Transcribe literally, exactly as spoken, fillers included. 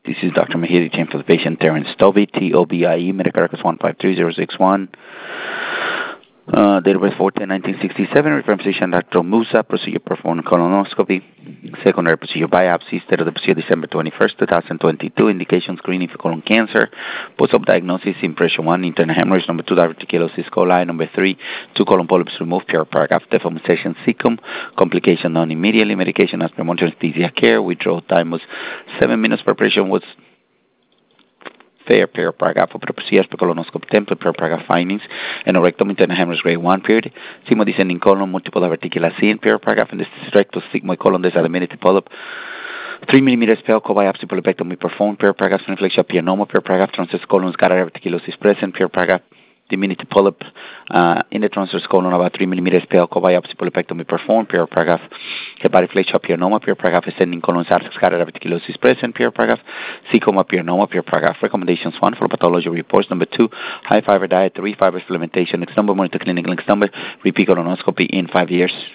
This is Doctor Mahidi, team for the patient, Terence Tobie, T O B I E, medical records one five three zero six one. Uh, date of birth four ten nineteen sixty-seven, reference physician Doctor Musa, procedure performed colonoscopy, secondary procedure biopsy, date of the procedure December twenty-first, twenty twenty-two, indication screening for colon cancer, post-op diagnosis, impression one, internal hemorrhage, number two, diverticulosis coli, number three, two colon polyps removed, pure paragraph, deformation cecum, complication done immediately, medication as per monitoring anesthesia care, withdrawal time was seven minutes, preparation was fair, per paragraph of procedures per colonoscopy template, per paragraph findings, anorectum, internal hemorrhage grade one period, sigmoid descending colon, multiple diverticular scene, per paragraph, and this rectus sigmoid colon, disseminated polyp, three millimeters pelvic biopsy polypectomy performed, per paragraph, inflection pianoma, per paragraph, transverse colon, scatter diverticulosis present, per paragraph, diminutive polyp uh, in the transverse colon, about three millimeters pelvic biopsy polypectomy performed, per paragraph, hepatic flexopionoma, per paragraph, ascending colon, scatter diverticulosis present, per paragraph, cecoma pionoma, per paragraph. Recommendations: one, for pathology reports; number two, high fiber diet; three, fiber supplementation; next number, monitor clinical; next number, repeat colonoscopy in five years.